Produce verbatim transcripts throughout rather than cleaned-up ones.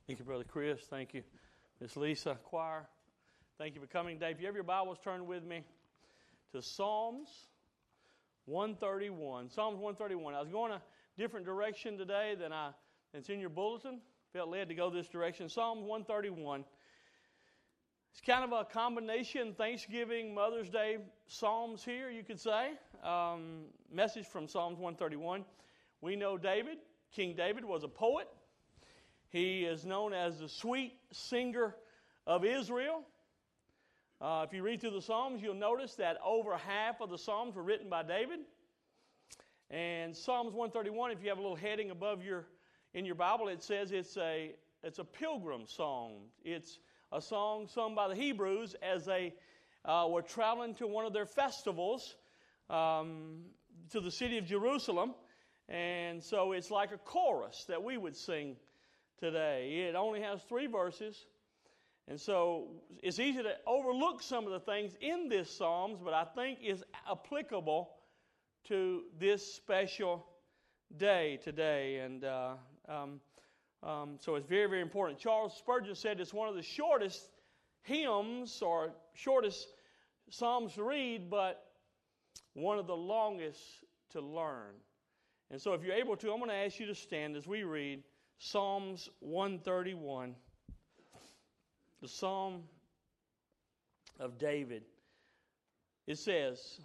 Thank you, Brother Chris. Thank you, Miss Lisa, choir. Thank you for coming today. If you have your Bibles, turn with me to Psalms one thirty-one. Psalms one thirty-one. I was going a different direction today than I than it's in your bulletin. Felt led to go this direction. Psalms one thirty-one. It's kind of a combination Thanksgiving, Mother's Day Psalms here, you could say. Um, message from Psalms one thirty-one. We know David, King David, was a poet. He is known as the sweet singer of Israel. Uh, if you read through the Psalms, you'll notice that over half of the Psalms were written by David. And Psalms one thirty-one, if you have a little heading above your in your Bible, it says it's a it's a pilgrim song. It's a song sung by the Hebrews as they uh, were traveling to one of their festivals um, to the city of Jerusalem. And so it's like a chorus that we would sing today. It only has three verses. And so it's easy to overlook some of the things in this Psalms, but I think is applicable to this special day today. And uh, um, um, so it's very, very important. Charles Spurgeon said it's one of the shortest hymns or shortest Psalms to read, but one of the longest to learn. And so if you're able to, I'm going to ask you to stand as we read Psalms one thirty-one, the Psalm of David. It says,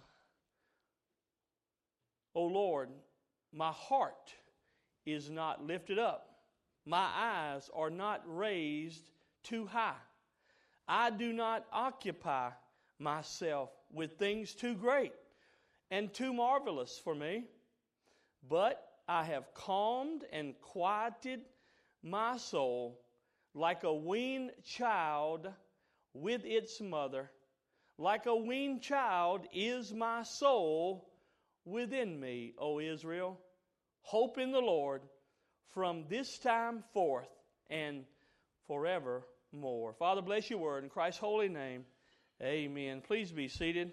O Lord, my heart is not lifted up. My eyes are not raised too high. I do not occupy myself with things too great and too marvelous for me, but I have calmed and quieted my soul like a weaned child with its mother. Like a weaned child is my soul within me, O Israel. Hope in the Lord from this time forth and forevermore. Father, bless your word in Christ's holy name. Amen. Please be seated.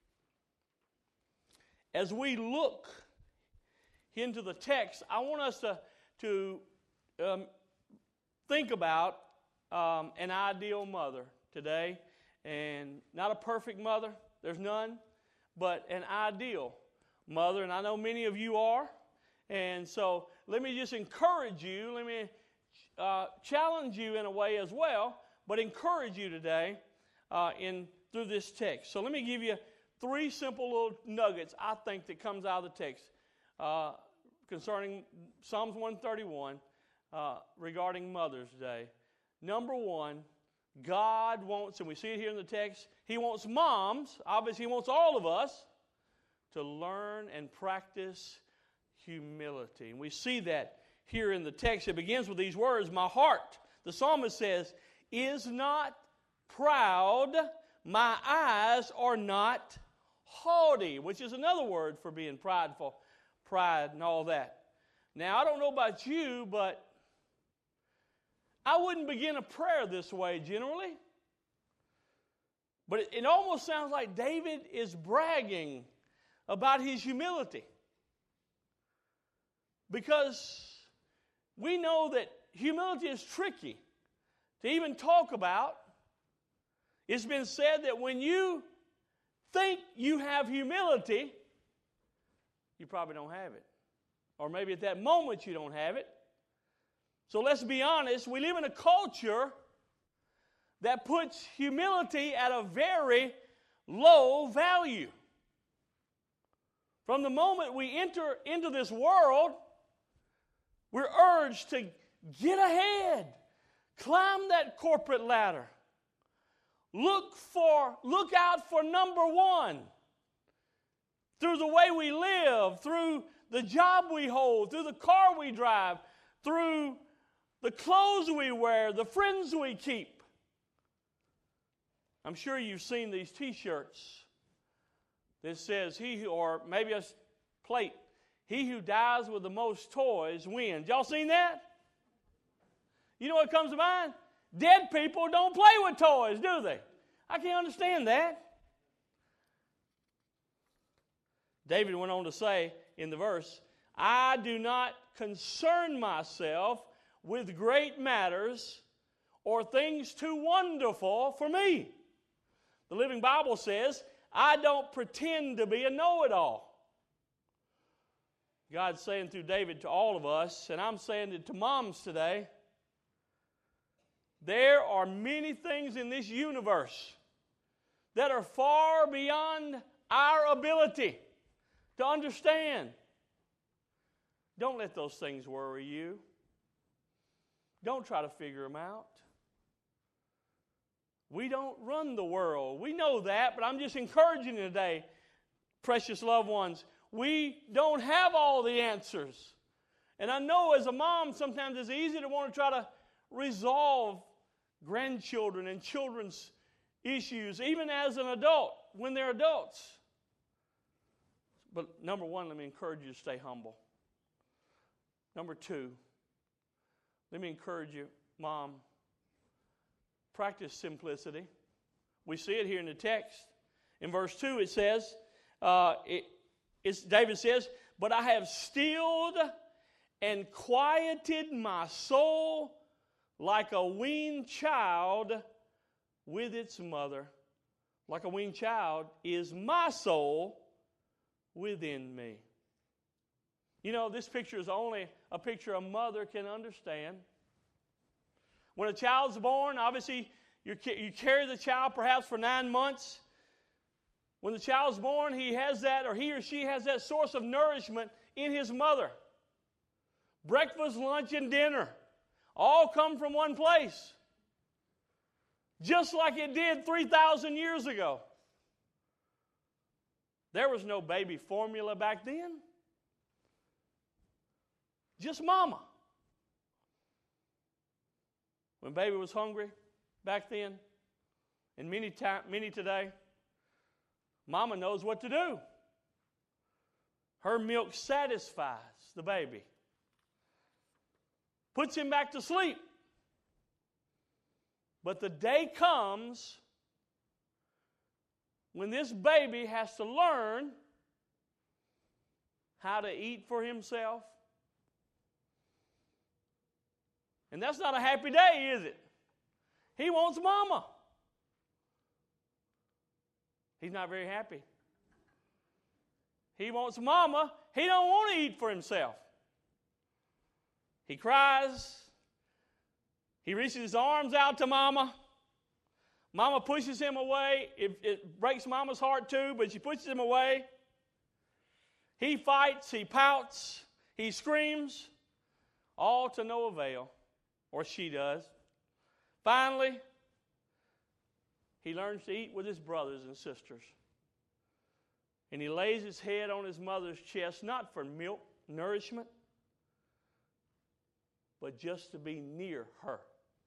As we look into the text, I want us to, to um, think about um, an ideal mother today. And not a perfect mother, there's none, but an ideal mother. And I know many of you are. And so let me just encourage you, let me uh, challenge you in a way as well, but encourage you today uh, in through this text. So let me give you three simple little nuggets I think that comes out of the text. Uh, concerning Psalms one thirty-one uh, regarding Mother's Day. Number one, God wants, and we see it here in the text, He wants moms, obviously He wants all of us, to learn and practice humility. And we see that here in the text. It begins with these words, my heart, the psalmist says, is not proud, my eyes are not haughty, which is another word for being prideful. Pride and all that. Now, I don't know about you, but I wouldn't begin a prayer this way generally. But it, it almost sounds like David is bragging about his humility. Because we know that humility is tricky to even talk about. It's been said that when you think you have humility, you probably don't have it. Or maybe at that moment you don't have it. So let's be honest, we live in a culture that puts humility at a very low value. From the moment we enter into this world, we're urged to get ahead, climb that corporate ladder, look for, look out for number one. Through the way we live, through the job we hold, through the car we drive, through the clothes we wear, the friends we keep. I'm sure you've seen these T-shirts that says, he who, or maybe a plate, he who dies with the most toys wins. Y'all seen that? You know what comes to mind? Dead people don't play with toys, do they? I can't understand that. David went on to say in the verse, I do not concern myself with great matters or things too wonderful for me. The Living Bible says, I don't pretend to be a know-it-all. God's saying through David to all of us, and I'm saying it to moms today, there are many things in this universe that are far beyond our ability to understand. Don't let those things worry you. Don't try to figure them out. We don't run the world. We know that, but I'm just encouraging you today, precious loved ones. We don't have all the answers. And I know as a mom, sometimes it's easy to want to try to resolve grandchildren and children's issues, even as an adult, when they're adults. But number one, let me encourage you to stay humble. Number two, let me encourage you, Mom, practice simplicity. We see it here in the text. In verse two, it says, uh, it, it's, David says, but I have stilled and quieted my soul like a weaned child with its mother. Like a weaned child is my soul within me. You know, this picture is only a picture a mother can understand. When a child's born, obviously you you carry the child perhaps for nine months. When the child's born, he has that, or he or she has that source of nourishment in his mother. Breakfast, lunch, and dinner all come from one place. Just like it did three thousand years ago. There was no baby formula back then. Just mama. When baby was hungry back then, and many, time, many today, mama knows what to do. Her milk satisfies the baby. Puts him back to sleep. But the day comes when this baby has to learn how to eat for himself. And that's not a happy day, is it? He wants mama. He's not very happy. He wants mama. He don't want to eat for himself. He cries. He reaches his arms out to mama. Mama pushes him away. It, it breaks mama's heart too, but she pushes him away. He fights. He pouts. He screams. All to no avail. Or she does. Finally, he learns to eat with his brothers and sisters. And he lays his head on his mother's chest, not for milk, nourishment, but just to be near her.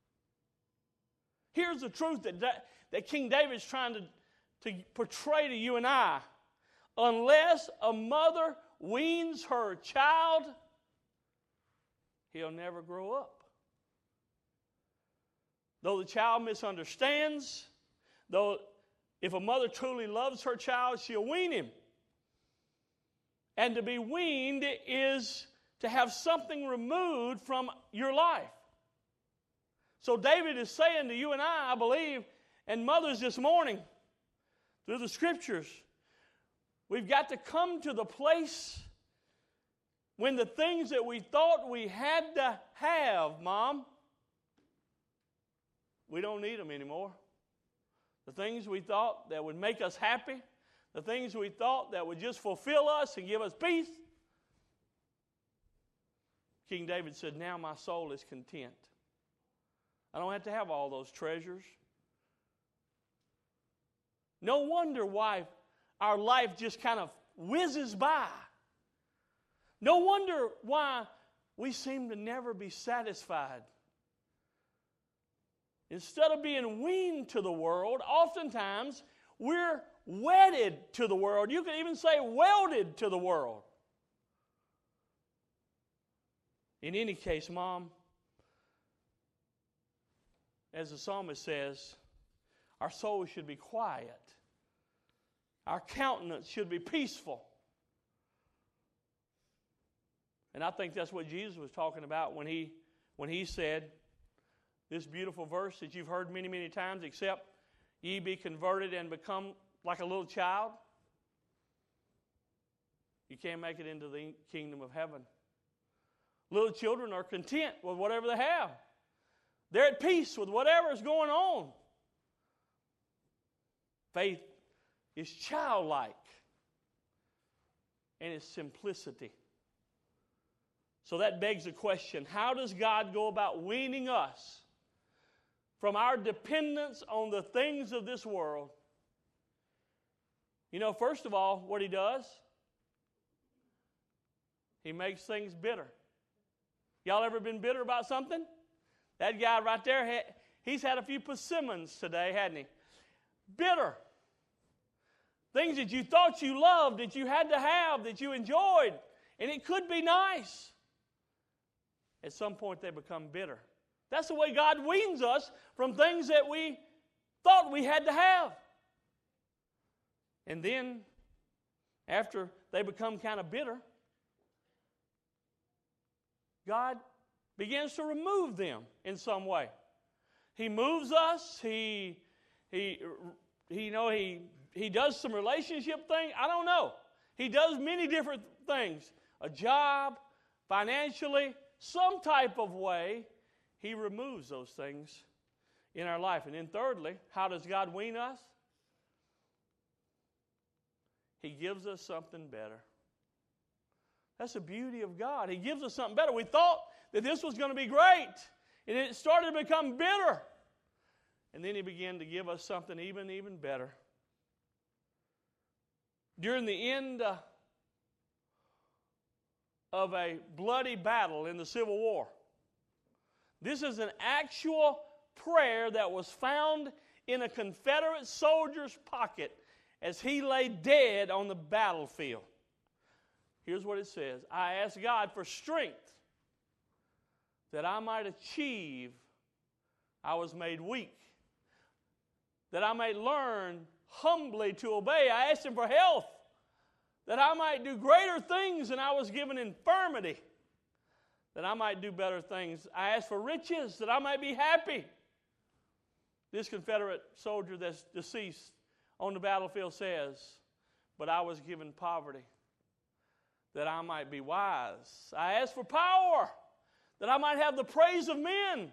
Here's the truth that, that King David's trying to, to portray to you and I. Unless a mother weans her child, he'll never grow up. Though the child misunderstands, though if a mother truly loves her child, she'll wean him. And to be weaned is to have something removed from your life. So David is saying to you and I, I believe, and mothers this morning, through the Scriptures, we've got to come to the place when the things that we thought we had to have, Mom, we don't need them anymore. The things we thought that would make us happy, the things we thought that would just fulfill us and give us peace, King David said, now my soul is content. I don't have to have all those treasures. No wonder why our life just kind of whizzes by. No wonder why we seem to never be satisfied. Instead of being weaned to the world, oftentimes we're wedded to the world. You can even say welded to the world. In any case, Mom, as the psalmist says, our soul should be quiet. Our countenance should be peaceful. And I think that's what Jesus was talking about when he when he said this beautiful verse that you've heard many, many times, except ye be converted and become like a little child, you can't make it into the kingdom of heaven. Little children are content with whatever they have. They're at peace with whatever is going on. Faith is childlike and its simplicity. So that begs the question, how does God go about weaning us from our dependence on the things of this world? You know, first of all, what he does, he makes things bitter. Y'all ever been bitter about something? That guy right there, he's had a few persimmons today, hadn't he? Bitter. Things that you thought you loved, that you had to have, that you enjoyed, and it could be nice. At some point, they become bitter. That's the way God weans us from things that we thought we had to have. And then, after they become kind of bitter, God begins to remove them in some way. He moves us. He, he, he, you know, he, he does some relationship thing. I don't know. He does many different things. A job, financially, some type of way, he removes those things in our life. And then thirdly, how does God wean us? He gives us something better. That's the beauty of God. He gives us something better. We thought that this was going to be great, and it started to become bitter. And then he began to give us something even, even better. During the end uh, of a bloody battle in the Civil War, this is an actual prayer that was found in a Confederate soldier's pocket as he lay dead on the battlefield. Here's what it says. I ask God for strength that I might achieve. I was made weak, that I might learn humbly to obey. I asked him for health, that I might do greater things than I was given infirmity, that I might do better things. I asked for riches, that I might be happy. This Confederate soldier that's deceased on the battlefield says, but I was given poverty, that I might be wise. I asked for power, that I might have the praise of men.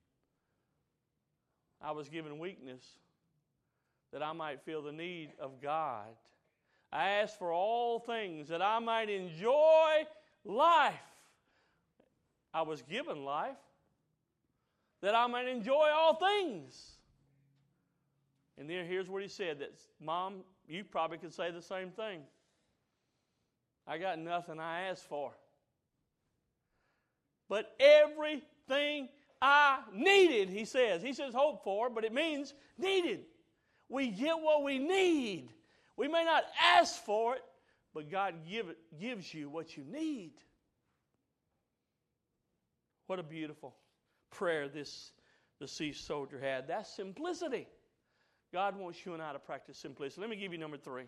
I was given weakness, that I might feel the need of God. I asked for all things, that I might enjoy life. I was given life, that I might enjoy all things. And then here's what he said, that, Mom, you probably could say the same thing. I got nothing I asked for, but everything I needed, he says. He says hope for, but it means needed. We get what we need. We may not ask for it, but God give it, gives you what you need. What a beautiful prayer this deceased soldier had. That's simplicity. God wants you and I to practice simplicity. Let me give you number three.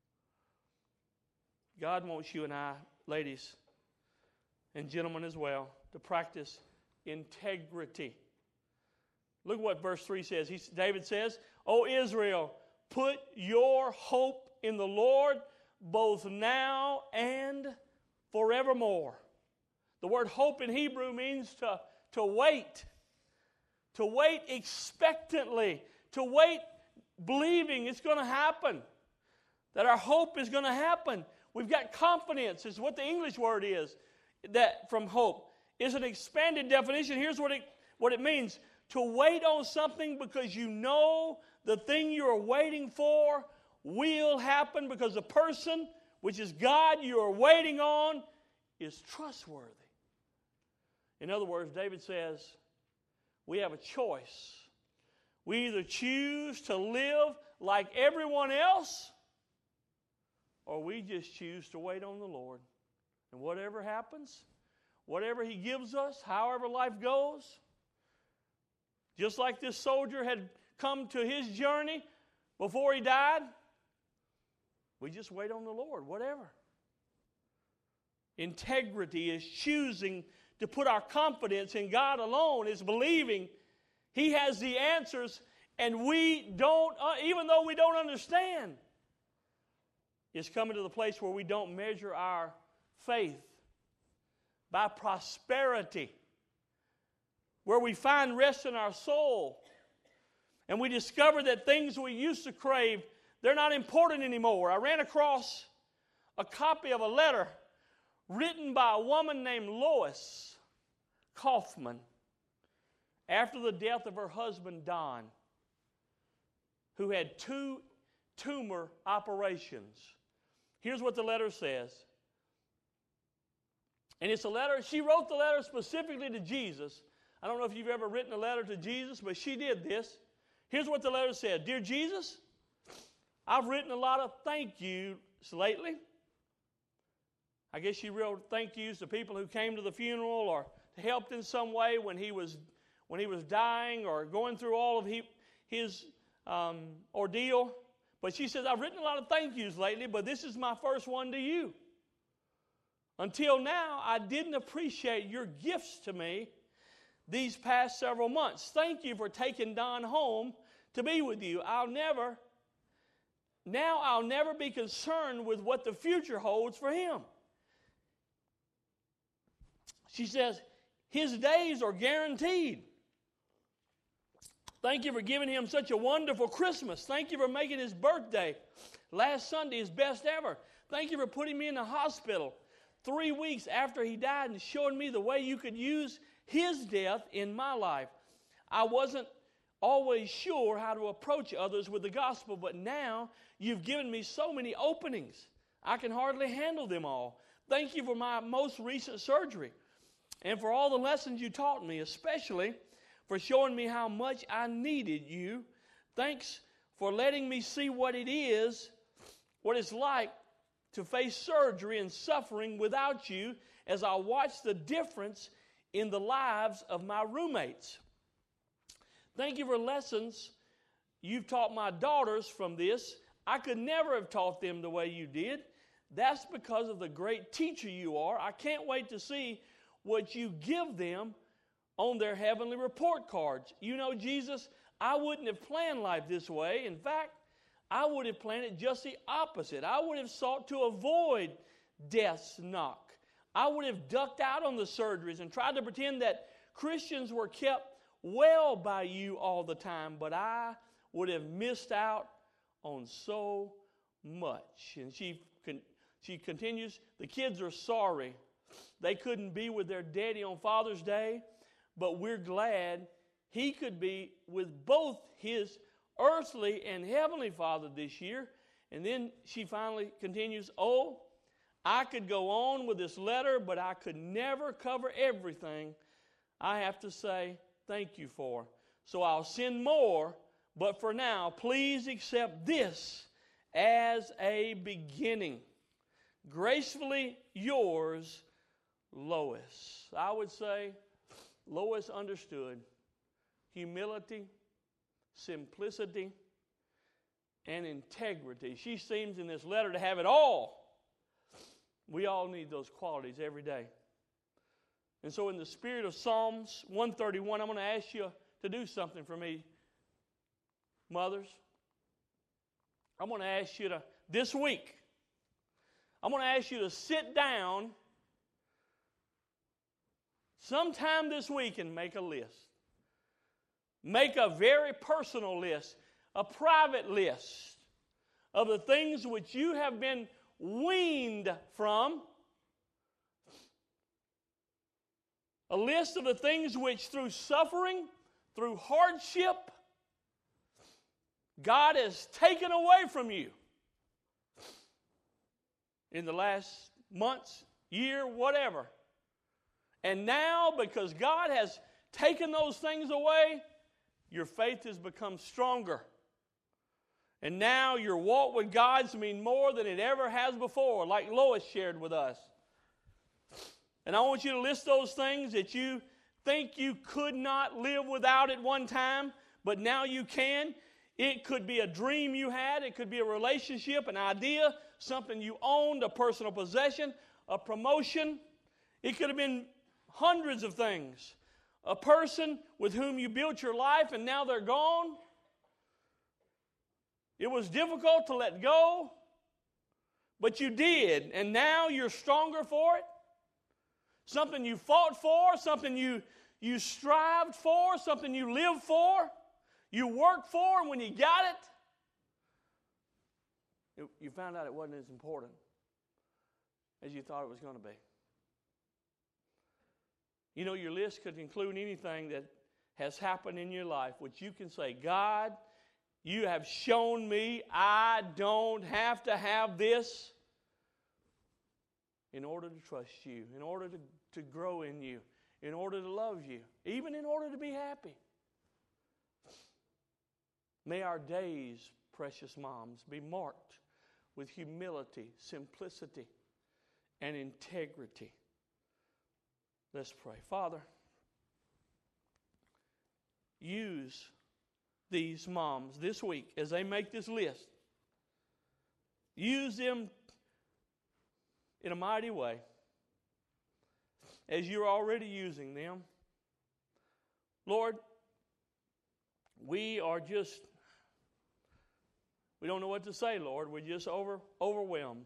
God wants you and I, ladies and gentlemen as well, to practice integrity. Look what verse three says. He, David says, O Israel, put your hope in the Lord both now and forevermore. The word hope in Hebrew means to, to wait. To wait expectantly. To wait believing it's going to happen. That our hope is going to happen. We've got confidence, is what the English word is, that from hope. It's an expanded definition. Here's what it, what it means. To wait on something because you know the thing you're waiting for will happen because the person, which is God you are waiting on, is trustworthy. In other words, David says, we have a choice. We either choose to live like everyone else, or we just choose to wait on the Lord. And whatever happens, whatever He gives us, however life goes, just like this soldier had come to his journey before he died, we just wait on the Lord, whatever. Integrity is choosing to put our confidence in God alone is believing He has the answers, and we don't, uh, even though we don't understand, it's coming to the place where we don't measure our faith by prosperity, where we find rest in our soul, and we discover that things we used to crave, they're not important anymore. I ran across a copy of a letter written by a woman named Lois Kaufman after the death of her husband, Don, who had two tumor operations. Here's what the letter says. And it's a letter, she wrote the letter specifically to Jesus. I don't know if you've ever written a letter to Jesus, but she did this. Here's what the letter said. Dear Jesus, I've written a lot of thank yous lately. I guess she wrote thank yous to people who came to the funeral or helped in some way when he was when he was dying or going through all of he, his um, ordeal. But she says, I've written a lot of thank yous lately, but this is my first one to you. Until now, I didn't appreciate your gifts to me these past several months. Thank you for taking Don home to be with you. I'll never, now I'll never be concerned with what the future holds for him. She says, his days are guaranteed. Thank you for giving him such a wonderful Christmas. Thank you for making his birthday last Sunday his best ever. Thank you for putting me in the hospital three weeks after he died and showing me the way you could use his death in my life. I wasn't always sure how to approach others with the gospel, but now you've given me so many openings. I can hardly handle them all. Thank you for my most recent surgery and for all the lessons you taught me, especially for showing me how much I needed you. Thanks for letting me see what it is, what it's like to face surgery and suffering without you as I watch the difference in the lives of my roommates. Thank you for lessons you've taught my daughters from this. I could never have taught them the way you did. That's because of the great teacher you are. I can't wait to see what you give them on their heavenly report cards. You know, Jesus, I wouldn't have planned life this way. In fact, I would have planned it just the opposite. I would have sought to avoid death's knock. I would have ducked out on the surgeries and tried to pretend that Christians were kept well by you all the time, but I would have missed out on so much. And she con- she continues, the kids are sorry they couldn't be with their daddy on Father's Day, but we're glad he could be with both his earthly and heavenly Father this year. And then she finally continues, oh, I could go on with this letter, but I could never cover everything I have to say thank you for. So I'll send more, but for now, please accept this as a beginning. Gracefully yours, Lois. I would say Lois understood humility, simplicity, and integrity. She seems in this letter to have it all. We all need those qualities every day. And so in the spirit of Psalms one thirty-one, I'm going to ask you to do something for me, mothers. I'm going to ask you to, this week, I'm going to ask you to sit down sometime this week and make a list. Make a very personal list, a private list of the things which you have been weaned from. A list of the things which through suffering, through hardship, God has taken away from you in the last months, year, whatever. And now, because God has taken those things away, your faith has become stronger. And now your walk with God's mean more than it ever has before, like Lois shared with us. And I want you to list those things that you think you could not live without at one time, but now you can. It could be a dream you had. It could be a relationship, an idea, something you owned, a personal possession, a promotion. It could have been hundreds of things. A person with whom you built your life and now they're gone. It was difficult to let go, but you did, and now you're stronger for it. Something you fought for, something you, you strived for, something you lived for, you worked for, and when you got it, it you found out it wasn't as important as you thought it was going to be. You know, your list could include anything that has happened in your life, which you can say, God, you have shown me I don't have to have this in order to trust you, in order to, to grow in you, in order to love you, even in order to be happy. May our days, precious moms, be marked with humility, simplicity, and integrity. Let's pray. Father, use these moms this week as they make this list. Use them in a mighty way as you're already using them. Lord, we are just, we don't know what to say, Lord. We're just over, overwhelmed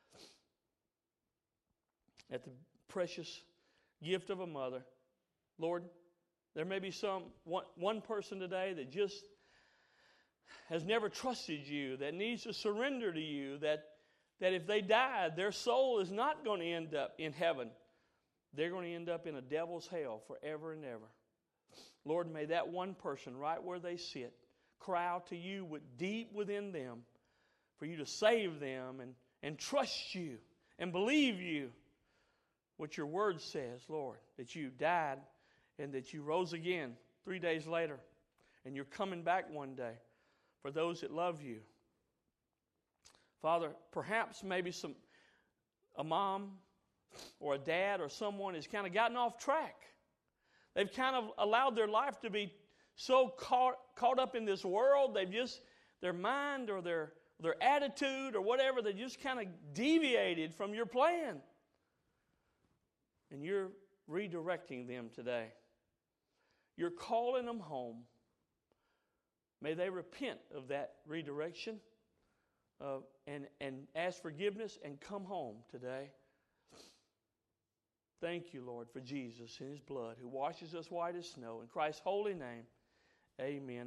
at the precious gift of a mother. Lord, there may be some one, one person today that just has never trusted you, that needs to surrender to you, that, that if they died, their soul is not going to end up in heaven. They're going to end up in a devil's hell forever and ever. Lord, may that one person right where they sit cry out to you with deep within them for you to save them and, and trust you and believe you. What your word says, Lord, that you died and that you rose again three days later and you're coming back one day for those that love you. Father, perhaps maybe some a mom or a dad or someone has kind of gotten off track. They've kind of allowed their life to be so caught, caught up in this world, they've just, their mind or their, their attitude or whatever, they just kind of deviated from your plan. And you're redirecting them today. You're calling them home. May they repent of that redirection uh, and, and ask forgiveness and come home today. Thank you, Lord, for Jesus and His blood who washes us white as snow. In Christ's holy name, amen.